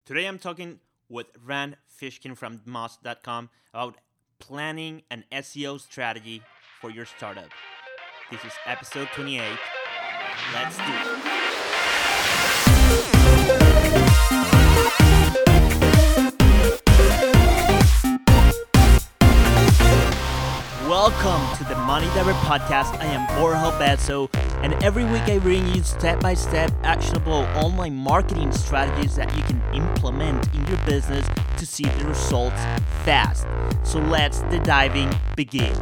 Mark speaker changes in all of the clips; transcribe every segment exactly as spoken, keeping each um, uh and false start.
Speaker 1: Today I'm talking with Rand Fishkin from Moz dot com about planning an S E O strategy for your startup. This is episode twenty-eight. Let's do it. Welcome to the Money Diver Podcast. I am Borja Bezo, and every week I bring you step-by-step actionable online marketing strategies that you can implement in your business to see the results fast. So let's the diving begin.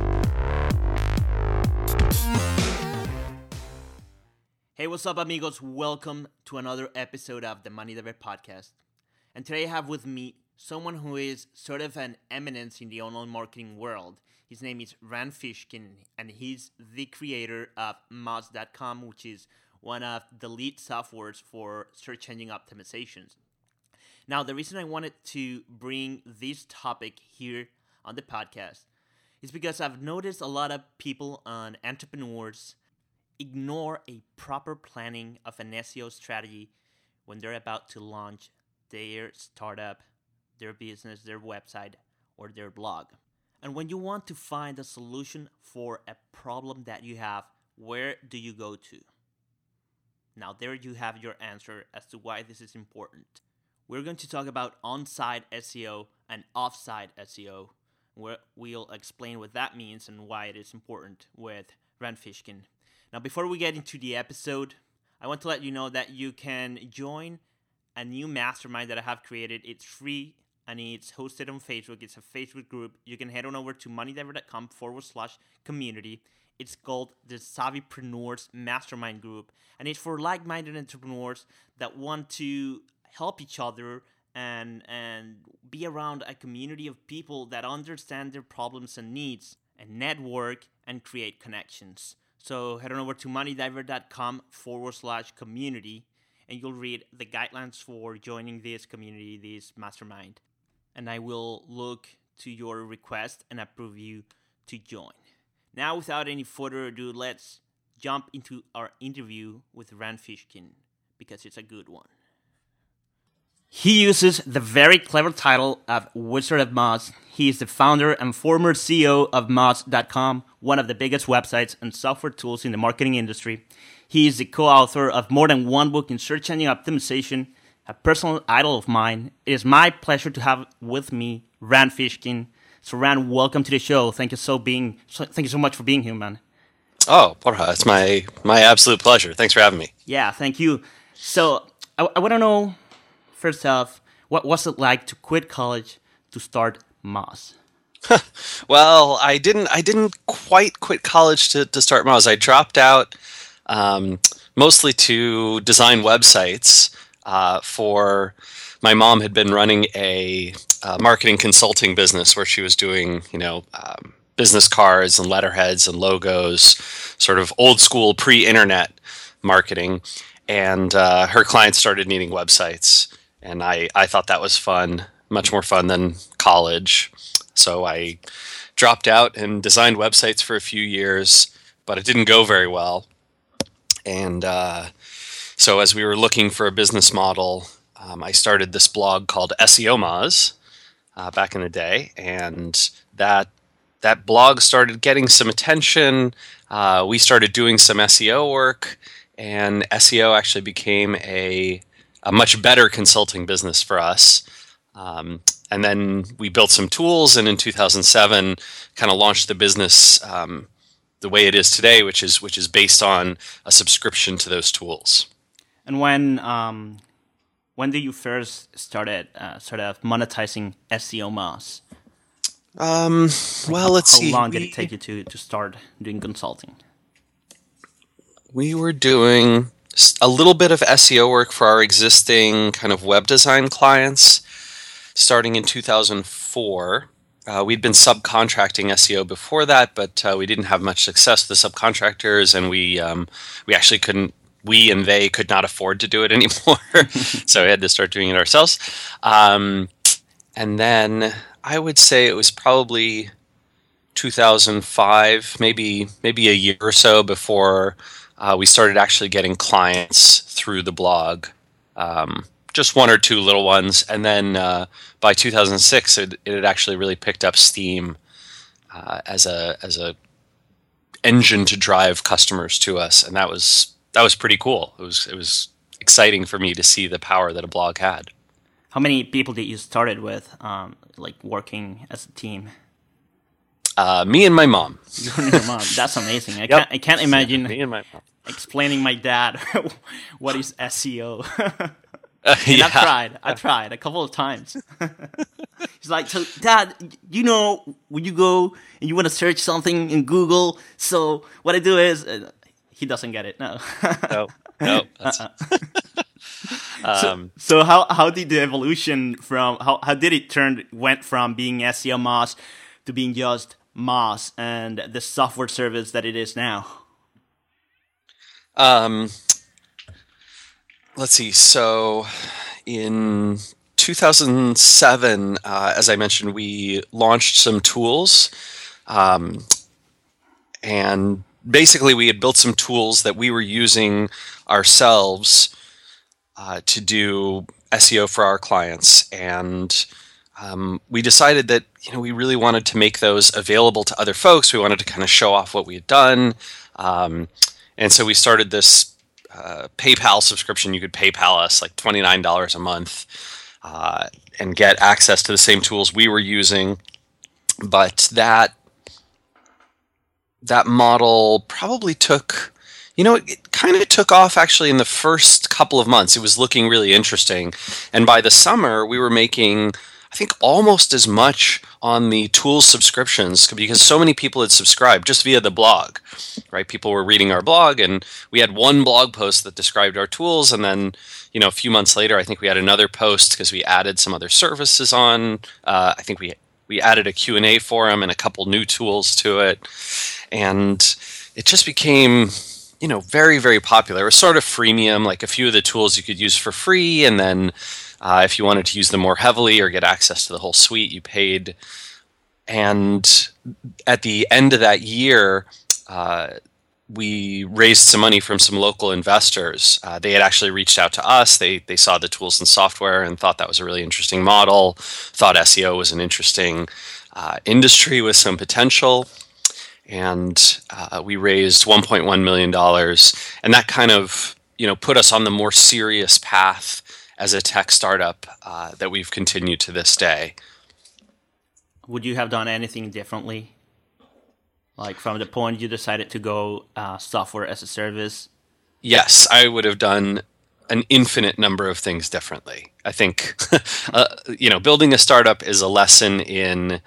Speaker 1: Hey, what's up, amigos? Welcome to another episode of the Money Diver Podcast. And today I have with me someone who is sort of an eminence in the online marketing world. His name is Rand Fishkin, and he's the creator of Moz dot com, which is one of the lead softwares for search engine optimizations. Now, the reason I wanted to bring this topic here on the podcast is because I've noticed a lot of people and entrepreneurs ignore a proper planning of an S E O strategy when they're about to launch their startup, their business, their website, or their blog. And when you want to find a solution for a problem that you have, where do you go to? Now, there you have your answer as to why this is important. We're going to talk about on-site S E O and off-site S E O, where we'll explain what that means and why it is important with Rand Fishkin. Now, before we get into the episode, I want to let you know that you can join a new mastermind that I have created. It's free. And it's hosted on Facebook. It's a Facebook group. You can head on over to moneydiver.com forward slash community. It's called the Savvypreneurs Mastermind Group. And it's for like-minded entrepreneurs that want to help each other and, and be around a community of people that understand their problems and needs and network and create connections. So head on over to moneydiver.com forward slash community and you'll read the guidelines for joining this community, this mastermind. And I will look to your request and approve you to join. Now, without any further ado, let's jump into our interview with Rand Fishkin, because it's a good one. He uses the very clever title of Wizard of Moz. He is the founder and former C E O of Moz dot com, one of the biggest websites and software tools in the marketing industry. He is the co-author of more than one book in search engine optimization, a personal idol of mine. It is my pleasure to have with me Rand Fishkin. So Rand, welcome to the show. Thank you so being. So, thank you so much for being here, man.
Speaker 2: Oh, Borja, it's my my absolute pleasure. Thanks for having me.
Speaker 1: Yeah, thank you. So I, I want to know, first off, what was it like to quit college to start Moz?
Speaker 2: Well, I didn't. I didn't quite quit college to to start Moz. I dropped out um, mostly to design websites. Uh, for my mom had been running a uh, marketing consulting business where she was doing, you know, um, business cards and letterheads and logos, sort of old school pre-internet marketing. And uh, her clients started needing websites. And I, I thought that was fun, much more fun than college. So I dropped out and designed websites for a few years, but it didn't go very well. And uh So as we were looking for a business model, um, I started this blog called S E O Moz uh, back in the day, and that that blog started getting some attention. Uh, we started doing some S E O work, and S E O actually became a a much better consulting business for us. Um, and then we built some tools, and in two thousand seven, kind of launched the business um, the way it is today, which is which is based on a subscription to those tools.
Speaker 1: And when um, when did you first started uh, sort of monetizing S E O Moz?
Speaker 2: Um, well, let's
Speaker 1: How
Speaker 2: see.
Speaker 1: How long
Speaker 2: we,
Speaker 1: did it take you to, to start doing consulting?
Speaker 2: We were doing a little bit of S E O work for our existing kind of web design clients starting in two thousand four. Uh, we'd been subcontracting S E O before that, but uh, we didn't have much success with the subcontractors, and we um, we actually couldn't. We and they could not afford to do it anymore, so we had to start doing it ourselves. Um, and then I would say it was probably two thousand five, maybe maybe a year or so before uh, we started actually getting clients through the blog. Um, just one or two little ones, and then uh, by two thousand six, it, it had actually really picked up steam uh, as a as a engine to drive customers to us, and that was that was pretty cool. It was it was exciting for me to see the power that a blog had.
Speaker 1: How many people did you started with, um, like working as a team?
Speaker 2: Uh, me and my mom.
Speaker 1: You and your mom. That's amazing. I
Speaker 2: Yep.
Speaker 1: can't. I can't imagine
Speaker 2: Me and my mom.
Speaker 1: explaining my dad what is S E O.
Speaker 2: Uh,
Speaker 1: And
Speaker 2: yeah.
Speaker 1: I've tried. I tried a couple of times. He's like, so, Dad, you know, when you go and you want to search something in Google, so what I do is, uh, he doesn't get it. No.
Speaker 2: No, no. That's,
Speaker 1: so,
Speaker 2: um,
Speaker 1: so how how did the evolution from how how did it turn went from being S E O Moz to being just Moz and the software service that it is now?
Speaker 2: um, let's see. So in two thousand seven, uh, as I mentioned, we launched some tools. Um, and basically, we had built some tools that we were using ourselves uh, to do S E O for our clients. And um, we decided that, you know, we really wanted to make those available to other folks. We wanted to kind of show off what we had done. Um, and so we started this uh, PayPal subscription. You could PayPal us like twenty-nine dollars a month uh, and get access to the same tools we were using. But that that model probably took, you know, it, it kind of took off actually in the first couple of months. It was looking really interesting. And by the summer, we were making, I think, almost as much on the tools subscriptions because so many people had subscribed just via the blog, right? People were reading our blog, and we had one blog post that described our tools. And then, you know, a few months later, I think we had another post because we added some other services on. Uh, I think we we added a Q and A forum and a couple new tools to it. And it just became, you know, very, very popular. It was sort of freemium, like a few of the tools you could use for free. And then uh, if you wanted to use them more heavily or get access to the whole suite, you paid. And at the end of that year, uh, we raised some money from some local investors. Uh, they had actually reached out to us. They they saw the tools and software and thought that was a really interesting model, thought S E O was an interesting uh, industry with some potential. And uh, we raised one point one million dollars. And that kind of, you know, put us on the more serious path as a tech startup uh, that we've continued to this day.
Speaker 1: Would you have done anything differently? Like from the point you decided to go uh, software as a service?
Speaker 2: Yes, I would have done an infinite number of things differently. I think, uh, you know, building a startup is a lesson in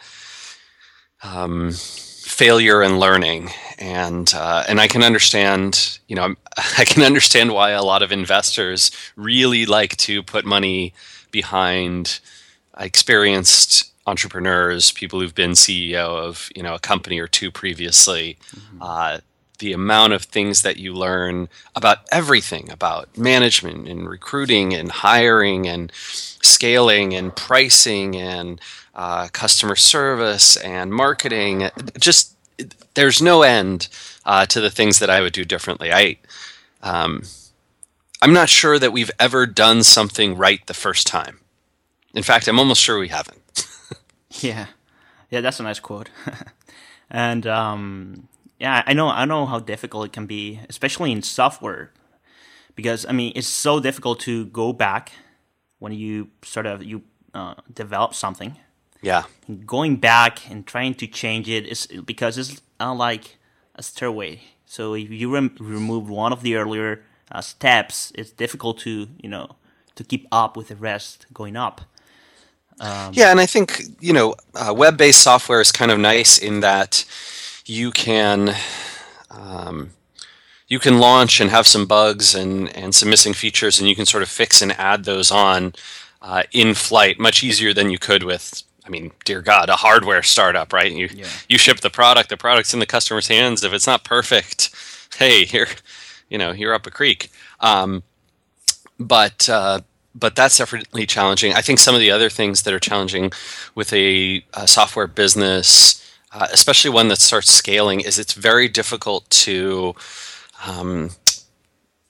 Speaker 2: um, failure and learning, and uh, and I can understand, you know, I can understand why a lot of investors really like to put money behind experienced entrepreneurs, people who've been C E O of, you know, a company or two previously. Mm-hmm. Uh, the amount of things that you learn about everything, about management and recruiting and hiring and scaling and pricing and uh, customer service and marketing, just there's no end uh, to the things that I would do differently. I, um, I'm not sure that we've ever done something right the first time. In fact, I'm almost sure we haven't.
Speaker 1: Yeah, yeah, that's a nice quote. And um, yeah, I know, I know how difficult it can be, especially in software, because I mean, it's so difficult to go back when you sort of you uh, develop something.
Speaker 2: Yeah,
Speaker 1: going back and trying to change it is because it's uh, like a stairway. So if you rem- remove one of the earlier uh, steps, it's difficult to you know to keep up with the rest going up.
Speaker 2: Um, yeah, and I think, you know, uh, web-based software is kind of nice in that you can um, you can launch and have some bugs and, and some missing features, and you can sort of fix and add those on uh, in flight much easier than you could with, I mean, dear God, a hardware startup, right? You yeah. you ship the product, the product's in the customer's hands. If it's not perfect, hey, you're, you know, you're up a creek. Um, but uh, But that's definitely challenging. I think some of the other things that are challenging with a, a software business, uh, especially one that starts scaling, is it's very difficult to um,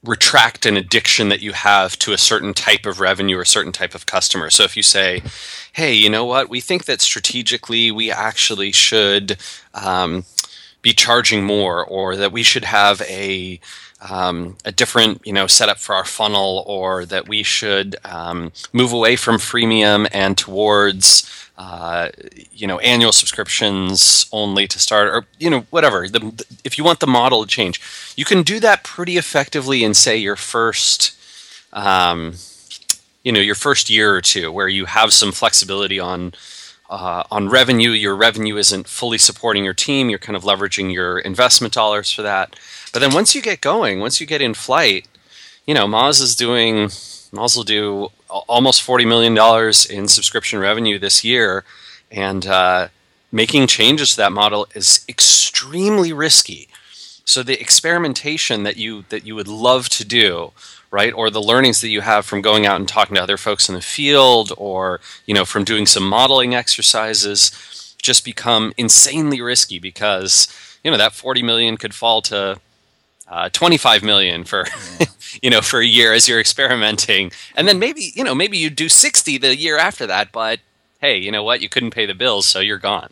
Speaker 2: retract an addiction that you have to a certain type of revenue or a certain type of customer. So if you say, hey, you know what, we think that strategically we actually should um, be charging more, or that we should have a um, a different, you know, setup for our funnel, or that we should um, move away from freemium and towards uh, you know, annual subscriptions only to start, or, you know, whatever. The, the, if you want the model to change, you can do that pretty effectively in, say, your first, um, you know, your first year or two, where you have some flexibility on uh, on revenue. Your revenue isn't fully supporting your team. You're kind of leveraging your investment dollars for that. But then once you get going, once you get in flight, you know, Moz is doing, Moz will do almost forty million dollars in subscription revenue this year, and uh, making changes to that model is extremely risky. So the experimentation that you that you would love to do, right, or the learnings that you have from going out and talking to other folks in the field, or, you know, from doing some modeling exercises, just become insanely risky, because, you know, that forty million could fall to uh, twenty-five million for yeah. you know, for a year as you're experimenting, and then maybe, you know, maybe you do sixty the year after that, but hey, you know what, you couldn't pay the bills, so you're gone.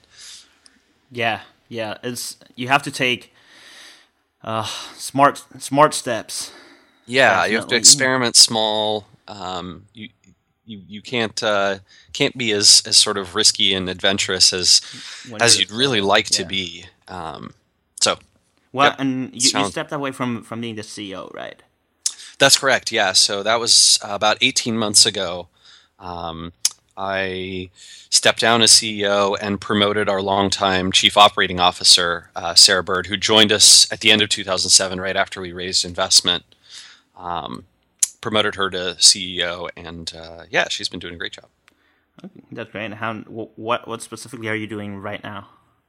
Speaker 1: Yeah, yeah, it's, you have to take uh, smart smart steps.
Speaker 2: Yeah,
Speaker 1: Definitely.
Speaker 2: You have to experiment small. Um, you you you can't uh, can't be as, as sort of risky and adventurous as when as you'd really like yeah. to be. Um, so,
Speaker 1: well,
Speaker 2: yep,
Speaker 1: and you, you stepped away from from being the C E O, right?
Speaker 2: That's correct. Yeah. So that was uh, about eighteen months ago. Um, I stepped down as C E O and promoted our longtime Chief Operating Officer, uh, Sarah Bird, who joined us at the end of two thousand seven, right after we raised investment. Um, promoted her to C E O, and uh, yeah, she's been doing a great job.
Speaker 1: Okay, that's great. How what what specifically are you doing right now?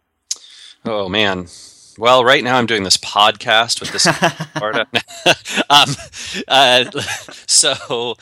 Speaker 2: Oh man. Well, right now I'm doing this podcast with this Florida. um, uh, so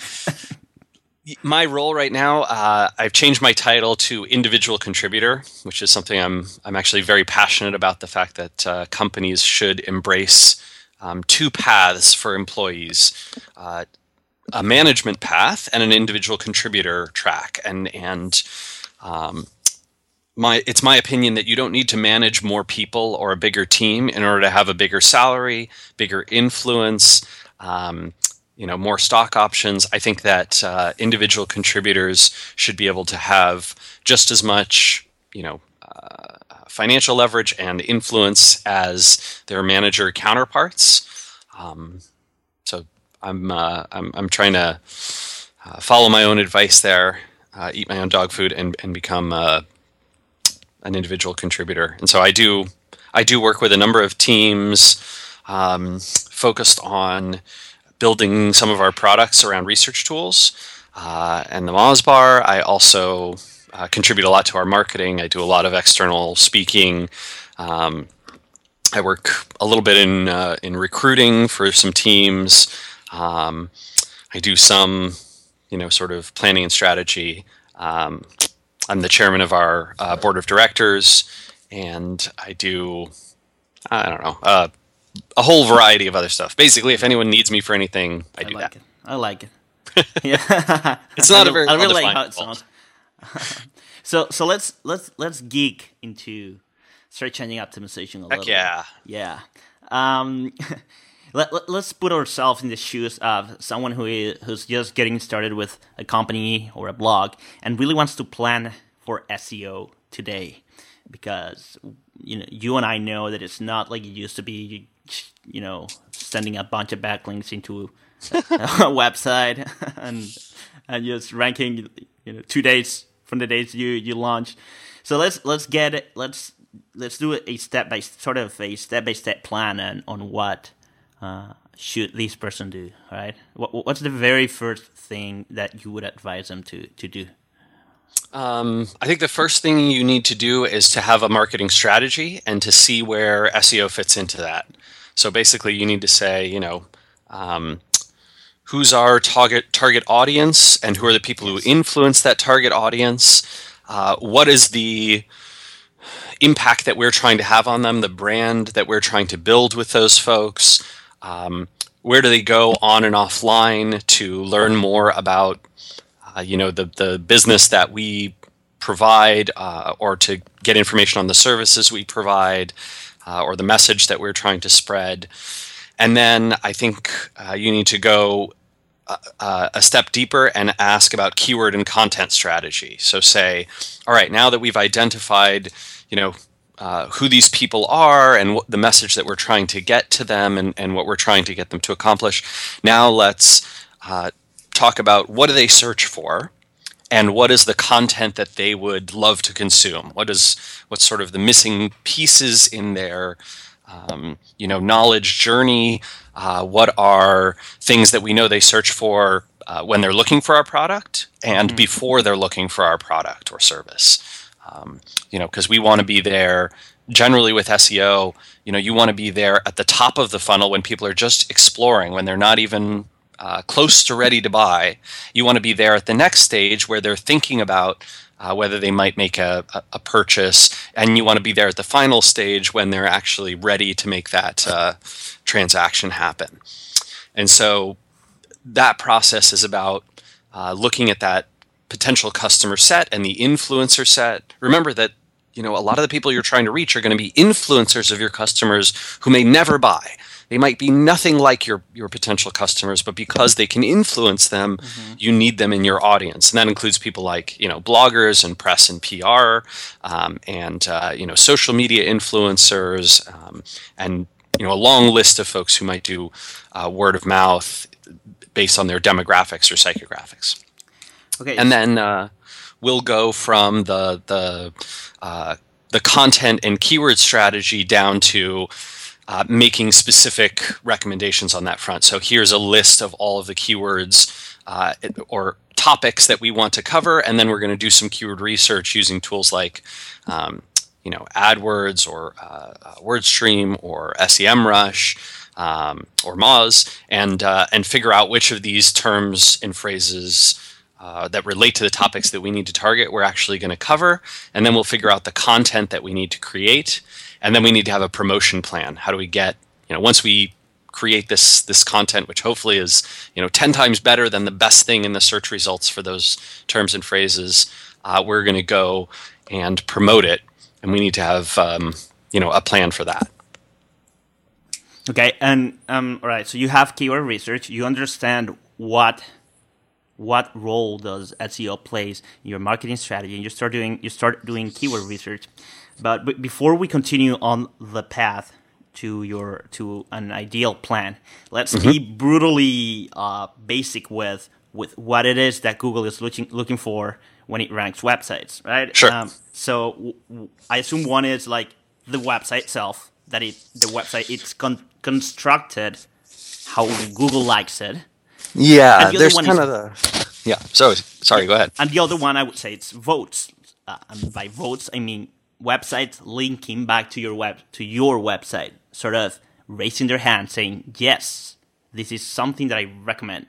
Speaker 2: my role right now, uh, I've changed my title to individual contributor, which is something I'm I'm actually very passionate about. The fact that uh, companies should embrace um, two paths for employees: uh, a management path and an individual contributor track, and and um, My, it's my opinion that you don't need to manage more people or a bigger team in order to have a bigger salary, bigger influence, um, you know, more stock options. I think that uh, individual contributors should be able to have just as much, you know, uh, financial leverage and influence as their manager counterparts. Um, so I'm, uh, I'm I'm trying to uh, follow my own advice there, uh, eat my own dog food, and and become Uh, an individual contributor. And so I do I do work with a number of teams um, focused on building some of our products around research tools uh, and the Moz Bar. I also uh, contribute a lot to our marketing. I do a lot of external speaking. Um, I work a little bit in uh, in recruiting for some teams. Um, I do some, you know, sort of planning and strategy. Um, I'm the chairman of our uh, board of directors, and I do, I don't know, uh, a whole variety of other stuff. Basically, if anyone needs me for anything, I, I do
Speaker 1: like
Speaker 2: that.
Speaker 1: It. I like it. Yeah,
Speaker 2: it's not
Speaker 1: I
Speaker 2: a very.
Speaker 1: I really
Speaker 2: well
Speaker 1: like how it sounds. so, so let's let's let's geek into search engine optimization a
Speaker 2: Heck
Speaker 1: little.
Speaker 2: yeah,
Speaker 1: yeah. Um, Let, let, let's put ourselves in the shoes of someone who is, who's just getting started with a company or a blog and really wants to plan for S E O today, because you know you and I know that it's not like it used to be, you know, sending a bunch of backlinks into a, a website and and just ranking, you know, two days from the days you, you launch. So let's let's get it. Let's let's do a step by sort of a step by step plan on on what. Uh, should this person do, right? What, what's the very first thing that you would advise them to, to do?
Speaker 2: Um, I think the first thing you need to do is to have a marketing strategy and to see where S E O fits into that. So basically you need to say, you know, um, who's our target target audience and who are the people who influence that target audience? Uh, what is the impact that we're trying to have on them, the brand that we're trying to build with those folks? Um, where do they go on and offline to learn more about, uh, you know, the, the business that we provide, uh, or to get information on the services we provide, uh, or the message that we're trying to spread. And then I think uh, you need to go uh, uh, a step deeper and ask about keyword and content strategy. So say, all right, now that we've identified, you know, uh, who these people are and what the message that we're trying to get to them and, and what we're trying to get them to accomplish, now let's uh, talk about what do they search for and what is the content that they would love to consume. What is what's sort of the missing pieces in their Um, you know, knowledge journey. Uh, what are things that we know they search for uh, when they're looking for our product and mm-hmm. before they're looking for our product or service? Um, you know, because we want to be there. Generally, with S E O, you know, you want to be there at the top of the funnel when people are just exploring, when they're not even uh, close to ready to buy. You want to be there at the next stage where they're thinking about Uh, whether they might make a, a, a purchase, and you want to be there at the final stage when they're actually ready to make that uh, transaction happen. And so that process is about uh, looking at that potential customer set and the influencer set. Remember that, you know, a lot of the people you're trying to reach are going to be influencers of your customers who may never buy. They might be nothing like your, your potential customers, but because they can influence them, mm-hmm. you need them in your audience. And that includes people like, you know, bloggers and press and P R, um, and, uh, you know, social media influencers, um, and, you know, a long list of folks who might do uh, word of mouth based on their demographics or psychographics. Okay. And then uh, we'll go from the, the, uh, the content and keyword strategy down to Uh, making specific recommendations on that front. So here's a list of all of the keywords uh, or topics that we want to cover, and then we're going to do some keyword research using tools like, um, you know, AdWords or uh, WordStream or SEMrush um, or Moz, and uh, and figure out which of these terms and phrases uh, that relate to the topics that we need to target we're actually going to cover, and then we'll figure out the content that we need to create. And then we need to have a promotion plan. How do we get, you know, once we create this this content, which hopefully is, you know, ten times better than the best thing in the search results for those terms and phrases, uh, we're going to go and promote it. And we need to have, um, you know, a plan for that.
Speaker 1: Okay. And, um, all right. So you have keyword research. You understand what what role does S E O plays in your marketing strategy. And you start doing, you start doing keyword research. But, but before we continue on the path to your to an ideal plan, let's mm-hmm. be brutally uh, basic with with what it is that Google is looking looking for when it ranks websites, right?
Speaker 2: Sure. Um,
Speaker 1: so w- w- I assume one is like the website itself, that it the website it's con- constructed how Google likes it.
Speaker 2: Yeah, the there's kind is, of the yeah. So sorry, go ahead.
Speaker 1: And the other one I would say it's votes, uh, and by votes I mean websites linking back to your web to your website, sort of raising their hand saying, yes, this is something that I recommend.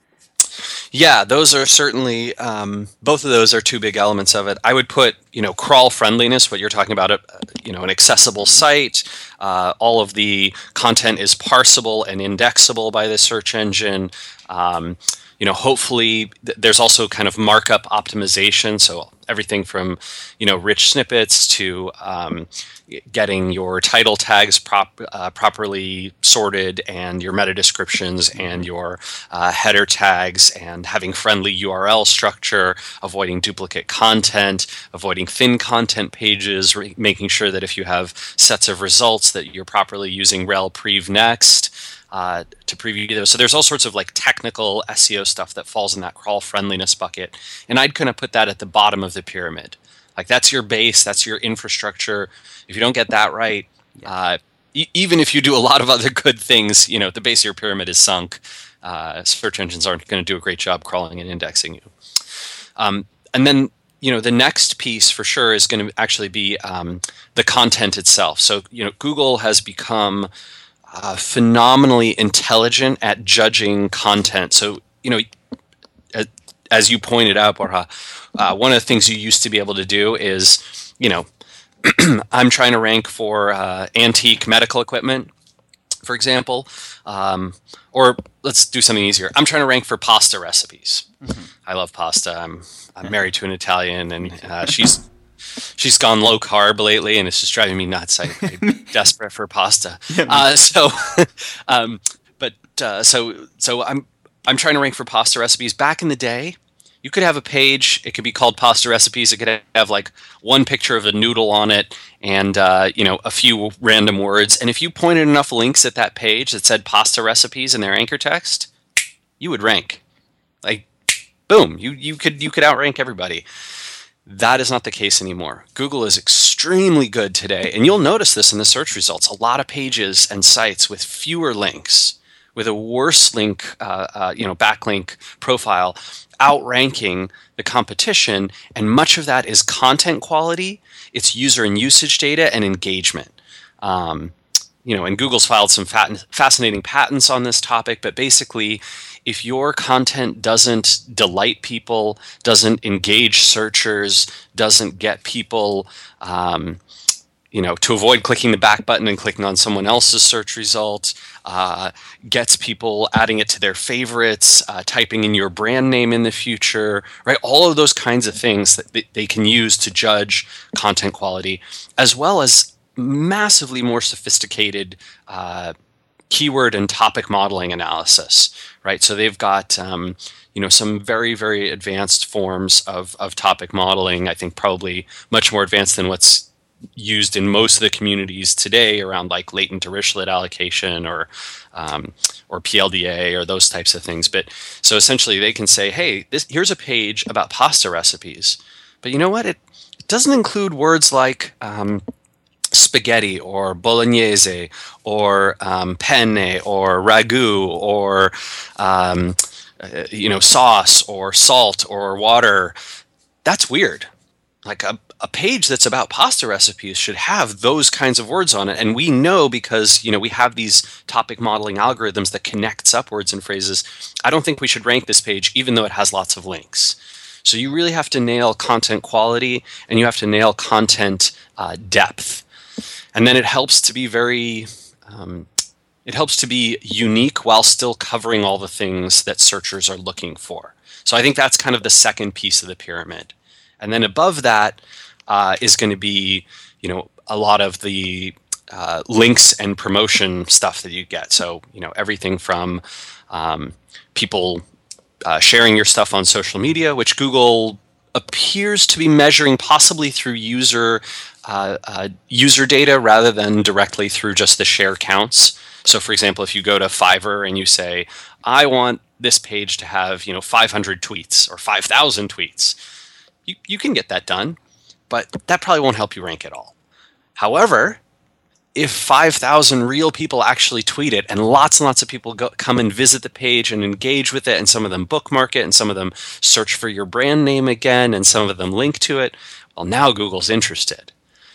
Speaker 2: Yeah, those are certainly, um, both of those are two big elements of it. I would put, you know, crawl friendliness, what you're talking about, uh, you know, an accessible site, uh, all of the content is parsable and indexable by the search engine. Um, you know, hopefully th- there's also kind of markup optimization. So everything from, you know, rich snippets to um, getting your title tags prop, uh, properly sorted and your meta descriptions and your uh, header tags and having friendly U R L structure, avoiding duplicate content, avoiding thin content pages, re- making sure that if you have sets of results that you're properly using rel prev next. Uh, to preview those. So there's all sorts of like technical S E O stuff that falls in that crawl friendliness bucket. And I'd kind of put that at the bottom of the pyramid. Like that's your base, that's your infrastructure. If you don't get that right, uh, e- even if you do a lot of other good things, you know, the base of your pyramid is sunk. Uh, search engines aren't going to do a great job crawling and indexing you. Um, and then, you know, the next piece for sure is going to actually be um, the content itself. So, you know, Google has become Uh, phenomenally intelligent at judging content. So, you know, as, as you pointed out, Borja, uh, one of the things you used to be able to do is, you know, I'm trying to rank for uh, antique medical equipment. For example, um, or let's do something easier. I'm trying to rank for pasta recipes. Mm-hmm. I love pasta. I'm I'm married to an Italian, and uh, she's she's gone low carb lately, and it's just driving me nuts. I, I'm desperate for pasta. Uh, so, um, but uh, so so I'm I'm trying to rank for pasta recipes. Back in the day, you could have a page. It could be called Pasta Recipes. It could have like one picture of a noodle on it, and uh, you know, a few random words. And if you pointed enough links at that page that said Pasta Recipes in their anchor text, you would rank. Like, boom! You you could you could outrank everybody. That is not the case anymore. Google is extremely good today, and you'll notice this in the search results. A lot of pages and sites with fewer links, with a worse link, uh, uh, you know, backlink profile, outranking the competition, and much of that is content quality, it's user and usage data, and engagement. Um, you know, and Google's filed some fat- fascinating patents on this topic, but basically, if your content doesn't delight people, doesn't engage searchers, doesn't get people, um, you know, to avoid clicking the back button and clicking on someone else's search result, uh, gets people adding it to their favorites, uh, typing in your brand name in the future, right? All of those kinds of things that they can use to judge content quality, as well as massively more sophisticated uh, keyword and topic modeling analysis, right? So they've got um, you know, some very, very advanced forms of, of topic modeling. I think probably much more advanced than what's used in most of the communities today around like latent dirichlet allocation or um, or P L D A or those types of things. But so essentially they can say, hey, this here's a page about pasta recipes, but you know what? It, it doesn't include words like um, spaghetti or bolognese or um, penne or ragu or um, uh, you know, sauce or salt or water. That's weird. Like a, a page that's about pasta recipes should have those kinds of words on it. And we know because, you know, we have these topic modeling algorithms that connects up words and phrases. I don't think we should rank this page even though it has lots of links. So you really have to nail content quality and you have to nail content uh, depth. And then it helps to be very, um, it helps to be unique while still covering all the things that searchers are looking for. So I think that's kind of the second piece of the pyramid. And then above that uh, is going to be, you know, a lot of the uh, links and promotion stuff that you get. So, you know, everything from um, people uh, sharing your stuff on social media, which Google appears to be measuring possibly through user uh, uh, user data rather than directly through just the share counts. So, for example, if you go to Fiverr and you say, I want this page to have, you know, five hundred tweets or five thousand tweets, You, you can get that done, but that probably won't help you rank at all. However, if five thousand real people actually tweet it and lots and lots of people go, come and visit the page and engage with it, and some of them bookmark it and some of them search for your brand name again and some of them link to it, well, now Google's interested.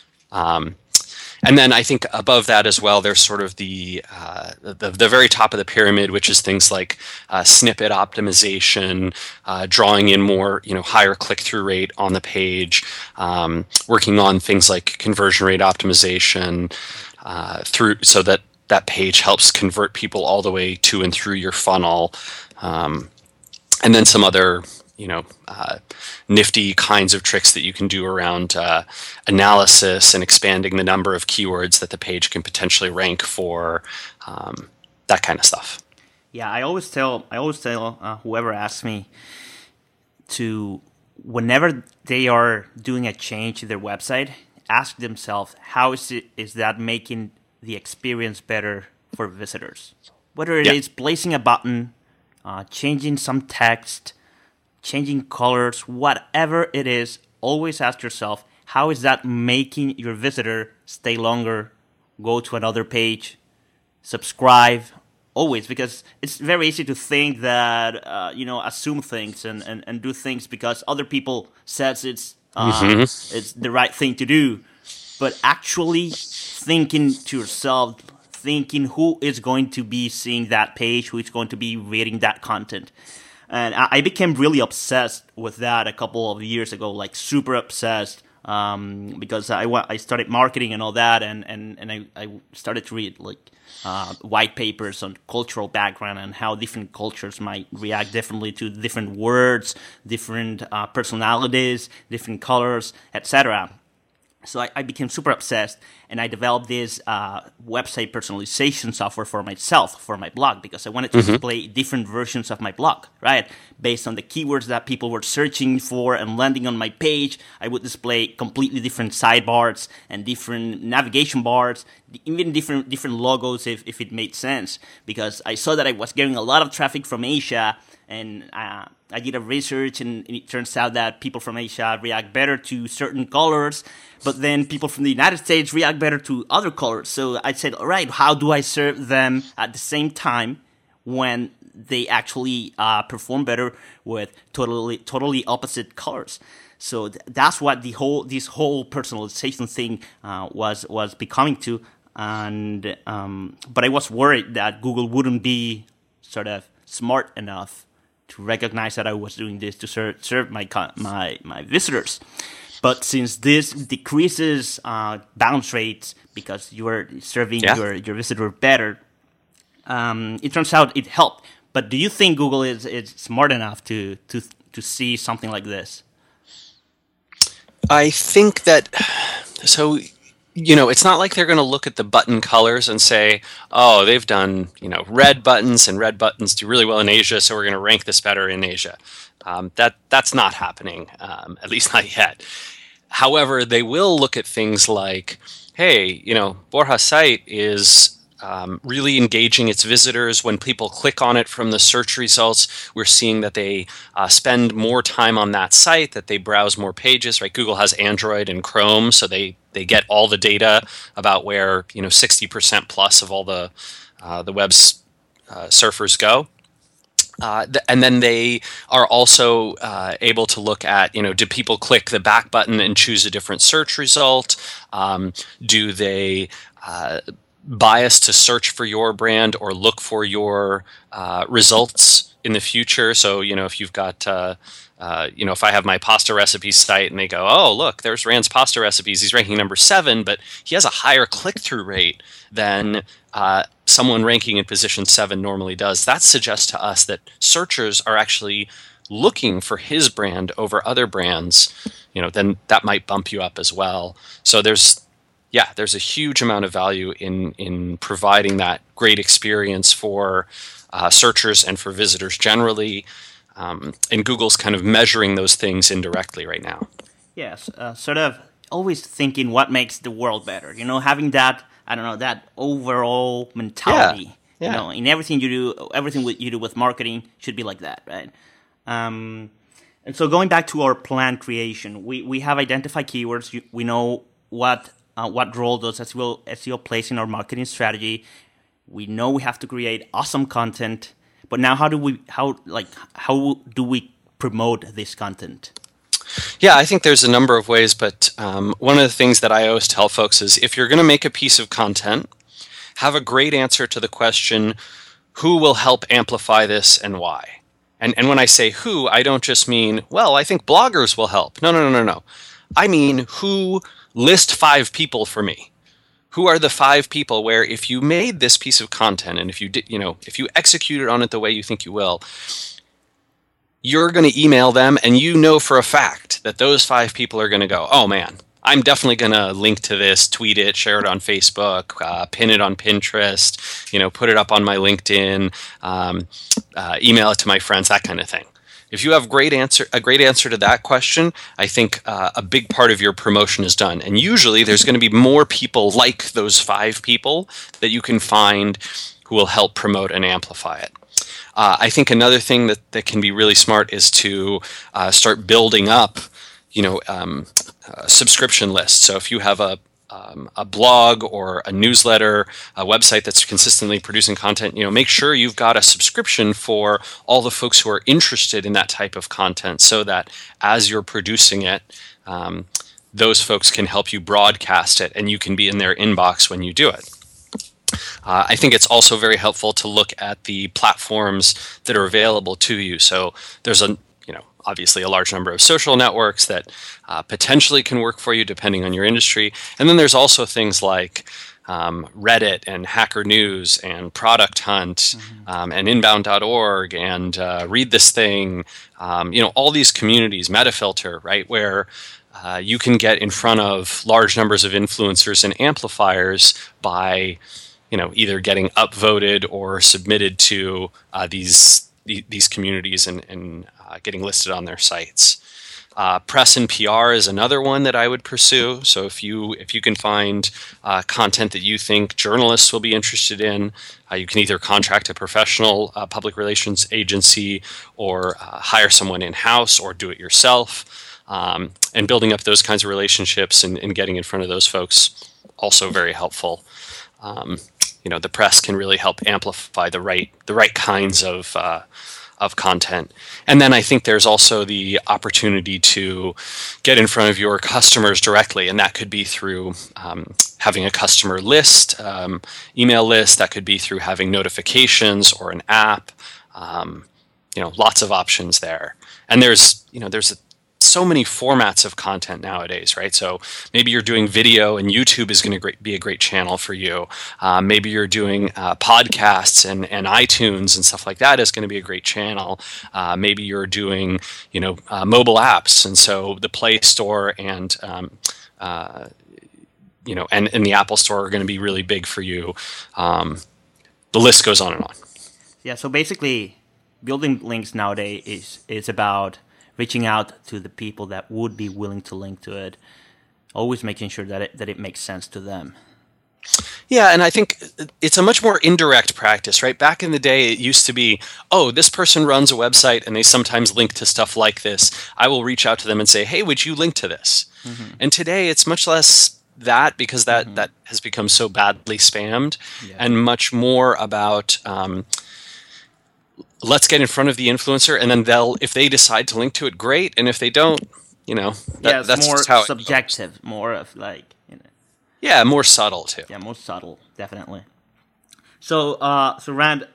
Speaker 2: Um, And then I think above that as well, there's sort of the, uh, the the very top of the pyramid, which is things like uh, snippet optimization, uh, drawing in more, you know, higher click-through rate on the page, um, working on things like conversion rate optimization uh, through so that that page helps convert people all the way to and through your funnel, um, and then some other, you know, uh, nifty kinds of tricks that you can do around uh, analysis and expanding the number of keywords that the page can potentially rank for, um, that kind of stuff.
Speaker 1: Yeah, I always tell I always tell uh, whoever asks me to, whenever they are doing a change to their website, ask themselves, how is it is that making the experience better for visitors? Whether it yeah. is placing a button, uh, changing some text, changing colors, whatever it is, always ask yourself, how is that making your visitor stay longer, go to another page, subscribe, always, because it's very easy to think that, uh, you know, assume things and, and, and do things because other people says it's, uh, mm-hmm. it's the right thing to do. But actually thinking to yourself, thinking who is going to be seeing that page, who is going to be reading that content. And I became really obsessed with that a couple of years ago, like super obsessed. um, because I, wa- I started marketing and all that, and, and, and I, I started to read like uh, white papers on cultural background and how different cultures might react differently to different words, different uh, personalities, different colors, et cetera. So I, I became super obsessed, and I developed this uh, website personalization software for myself, for my blog, because I wanted to mm-hmm. display different versions of my blog, right? Based on the keywords that people were searching for and landing on my page, I would display completely different sidebars and different navigation bars, even different different logos if, if it made sense, because I saw that I was getting a lot of traffic from Asia, and uh, I did a research, and it turns out that people from Asia react better to certain colors, but then people from the United States react better to other colors. So I said, all right, how do I serve them at the same time when they actually uh, perform better with totally totally opposite colors? So th- that's what the whole this whole personalization thing uh, was was becoming to, and um, but I was worried that Google wouldn't be sort of smart enough to recognize that I was doing this to serve, serve my my my visitors. But since this decreases uh, bounce rates because you are serving yeah. your, your visitor better, um, it turns out it helped. But do you think Google is, is smart enough to, to to see something like this?
Speaker 2: I think that, so, you know, it's not like they're going to look at the button colors and say, oh, they've done, you know, red buttons, and red buttons do really well in Asia, so we're going to rank this better in Asia. Um, that that's not happening, um, at least not yet. However, they will look at things like, hey, you know, Borja's site is um, really engaging its visitors. When people click on it from the search results, we're seeing that they uh, spend more time on that site, that they browse more pages, right? Google has Android and Chrome, so they, they get all the data about where, you know, sixty percent plus of all the, uh, the web's uh, surfers go. Uh, th- and then they are also uh, able to look at, you know, do people click the back button and choose a different search result? Um, do they uh, bias to search for your brand or look for your uh, results in the future? So, you know, if you've got, uh, uh, you know, if I have my pasta recipes site and they go, oh, look, there's Rand's pasta recipes. He's ranking number seven, but he has a higher click-through rate than uh, someone ranking in position seven normally does. That suggests to us that searchers are actually looking for his brand over other brands. You know, then that might bump you up as well. So there's, yeah, there's a huge amount of value in in providing that great experience for uh, searchers and for visitors generally. Um, and Google's kind of measuring those things indirectly right now.
Speaker 1: Yes, uh, sort of always thinking what makes the world better. You know, having that, I don't know, that overall mentality. Yeah, yeah. You know, in everything you do, everything you do with marketing should be like that, right? Um, and so going back to our plan creation, we, we have identified keywords. We know what uh, what role does S E O, S E O plays in our marketing strategy. We know we have to create awesome content. But now, how do we how like how do we promote this content?
Speaker 2: Yeah, I think there's a number of ways, but um, one of the things that I always tell folks is if you're going to make a piece of content, have a great answer to the question, who will help amplify this and why? And and when I say who, I don't just mean, well, I think bloggers will help. No, no, no, no, no. I mean, who list five people for me. Who are the five people where if you made this piece of content and if you did, you know, if you executed on it the way you think you will, you're going to email them and you know for a fact that those five people are going to go, oh man, I'm definitely going to link to this, tweet it, share it on Facebook, uh, pin it on Pinterest, you know, put it up on my LinkedIn, um, uh, email it to my friends, that kind of thing. If you have great answer, a great answer to that question, I think uh, a big part of your promotion is done. And usually there's going to be more people like those five people that you can find who will help promote and amplify it. Uh, I think another thing that, that can be really smart is to uh, start building up, you know, um, a subscription lists. So if you have a Um, a blog or a newsletter, a website that's consistently producing content, you know, make sure you've got a subscription for all the folks who are interested in that type of content so that as you're producing it, um, those folks can help you broadcast it and you can be in their inbox when you do it. Uh, I think it's also very helpful to look at the platforms that are available to you. So there's a, you know, obviously a large number of social networks that uh, potentially can work for you depending on your industry. And then there's also things like um, Reddit and Hacker News and Product Hunt mm-hmm. um, and inbound dot org and uh, Read This Thing, um, you know, all these communities, Metafilter, right, where uh, you can get in front of large numbers of influencers and amplifiers by, you know, either getting upvoted or submitted to uh, these these communities and, and uh, getting listed on their sites. Uh, press and P R is another one that I would pursue. So if you if you can find uh, content that you think journalists will be interested in, uh, you can either contract a professional uh, public relations agency or uh, hire someone in-house or do it yourself. Um, and building up those kinds of relationships and, and getting in front of those folks, also very helpful. Um, you know, the press can really help amplify the right the right kinds of uh, of content. And then I think there's also the opportunity to get in front of your customers directly, and that could be through um, having a customer list, um, email list. That could be through having notifications or an app. Um, you know, lots of options there. And there's you know there's a so many formats of content nowadays, right? So maybe you're doing video and YouTube is going to be a great channel for you. Uh, maybe you're doing uh, podcasts and, and iTunes and stuff like that is going to be a great channel. Uh, maybe you're doing, you know, uh, mobile apps. And so the Play Store and, um, uh, you know, and, and the Apple Store are going to be really big for you. Um, the list goes on and on.
Speaker 1: Yeah. So basically building links nowadays is, is about reaching out to the people that would be willing to link to it, always making sure that it that it makes sense to them.
Speaker 2: Yeah, and I think it's a much more indirect practice, right? Back in the day, it used to be, oh, this person runs a website and they sometimes link to stuff like this. I will reach out to them and say, hey, would you link to this? Mm-hmm. And today, it's much less that because that, mm-hmm. that has become so badly spammed yeah. and much more about... Um, let's get in front of the influencer, and then they'll, if they decide to link to it, great. And if they don't, you know, that,
Speaker 1: yeah, it's
Speaker 2: that's
Speaker 1: more
Speaker 2: just how
Speaker 1: subjective, more of like, you know.
Speaker 2: Yeah, more subtle too.
Speaker 1: Yeah, more subtle, definitely. So, uh, so Rand,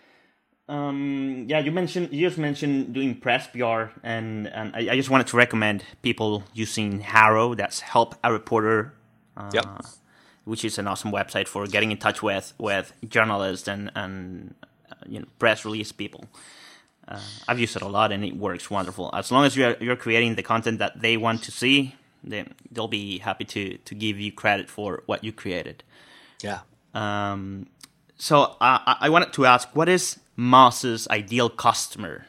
Speaker 1: um, yeah, you mentioned, you just mentioned doing press P R, and and I, I just wanted to recommend people using Harrow. That's Help a Reporter. Uh,
Speaker 2: yep.
Speaker 1: Which is an awesome website for getting in touch with with journalists and and. You know, press release people. Uh, I've used it a lot, and it works wonderful. As long as you're you're creating the content that they want to see, then they'll be happy to to give you credit for what you created.
Speaker 2: Yeah.
Speaker 1: Um. So I I wanted to ask, what is Moz's ideal customer?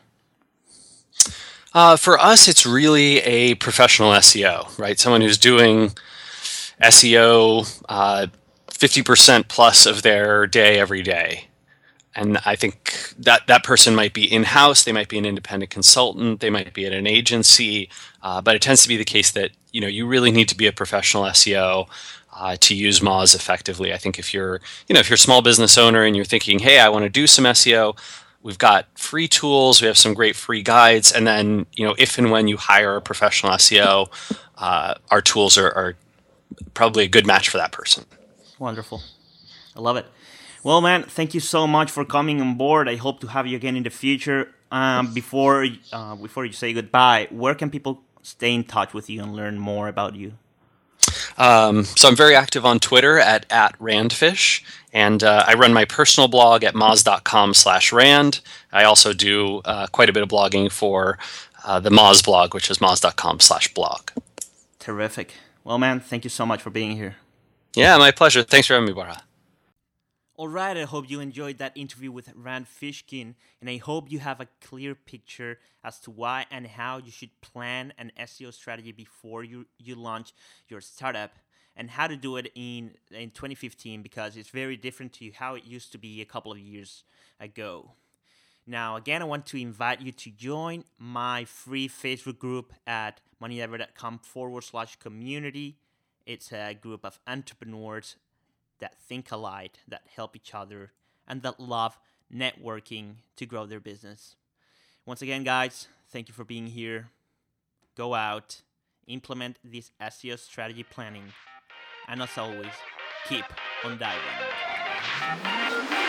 Speaker 2: Uh, for us, it's really a professional S E O, right? Someone who's doing S E O uh, fifty percent plus of their day every day. And I think that that person might be in-house, they might be an independent consultant, they might be at an agency, uh, but it tends to be the case that, you know, you really need to be a professional S E O uh, to use Moz effectively. I think if you're, you know, if you're a small business owner and you're thinking, hey, I want to do some S E O, we've got free tools, we have some great free guides, and then, you know, if and when you hire a professional S E O, uh, our tools are, are probably a good match for that person.
Speaker 1: Wonderful. I love it. Well, man, thank you so much for coming on board. I hope to have you again in the future. Um, before uh, before you say goodbye, where can people stay in touch with you and learn more about you?
Speaker 2: Um, so I'm very active on Twitter at, at Randfish, and uh, I run my personal blog at moz.com slash rand. I also do uh, quite a bit of blogging for uh, the Moz blog, which is moz.com slash blog.
Speaker 1: Terrific. Well, man, thank you so much for being here.
Speaker 2: Yeah, my pleasure. Thanks for having me, Bara.
Speaker 1: All right, I hope you enjoyed that interview with Rand Fishkin, and I hope you have a clear picture as to why and how you should plan an S E O strategy before you, you launch your startup, and how to do it in, in twenty fifteen, because it's very different to how it used to be a couple of years ago. Now, again, I want to invite you to join my free Facebook group at moneydiver.com forward slash community. It's a group of entrepreneurs that think alike, that help each other, and that love networking to grow their business. Once again, guys, thank you for being here. Go out, implement this S E O strategy planning, and as always, keep on diving.